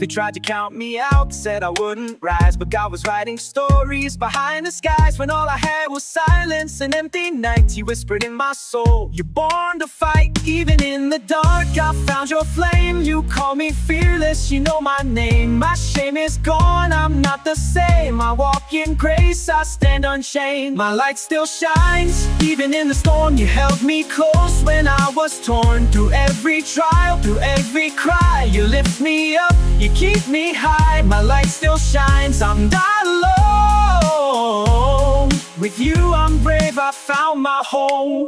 They tried to count me out, said I wouldn't rise, but God was writing stories behind the skies. When all I had was silence and empty nights, He whispered in my soul, you're born to fight. Even in the dark, I found your flame. You call me fearless, you know my name. My shame is gone, I'm not the same. I walk in grace, I stand unchained. My light still shines, even in the storm. You held me close when I was torn. Through every trial, through every cry, you lift me up, you keep me high. My light still shines, I'm not alone. With you I'm brave, I found my home.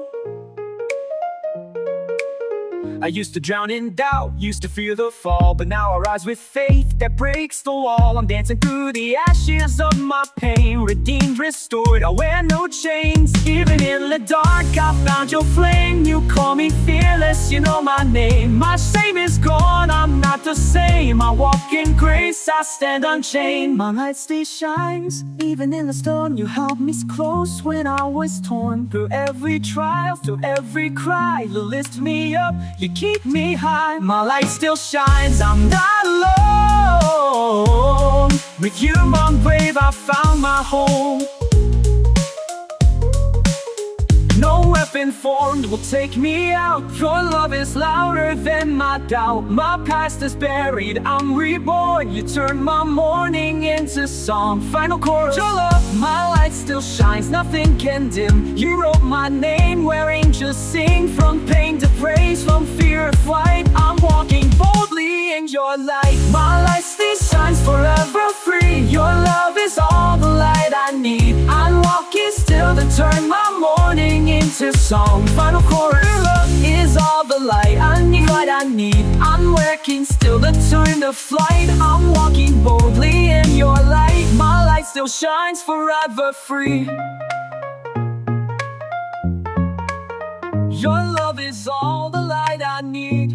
I used to drown in doubt, used to fear the fall, but now I rise with faith that breaks the wall. I'm dancing through the ashes of my pain, redeemed, restored, I wear no chains. Even in the dark, I found your flame. You call me fearless, you know my name. My shame is gone, I'm not the same. I walk in grace, I stand unchained. My light still shines, even in the storm. You held me close when I was torn. Through every trial, through every cry, you lift me up, you keep me high. My light still shines, I'm not alone. With you I'm brave, I found my home. No weapon formed will take me out. Your love is louder than my doubt. My past is buried, I'm reborn. You turn my mourning into song. Final chorus, your love, my light still shines, nothing can dim. You wrote my name where angels sing. From pain to praise, from fear to flight, I'm walking boldly in your light. My light still shines forever free. Your love is all the light I need. I'm walking still to turn my mourning into song. Final chorus, your love is all the light I need, light I need. I'm working still to turn to flight. I'm walking boldly in your light. My light still shines forever free. Your love is all the light I need.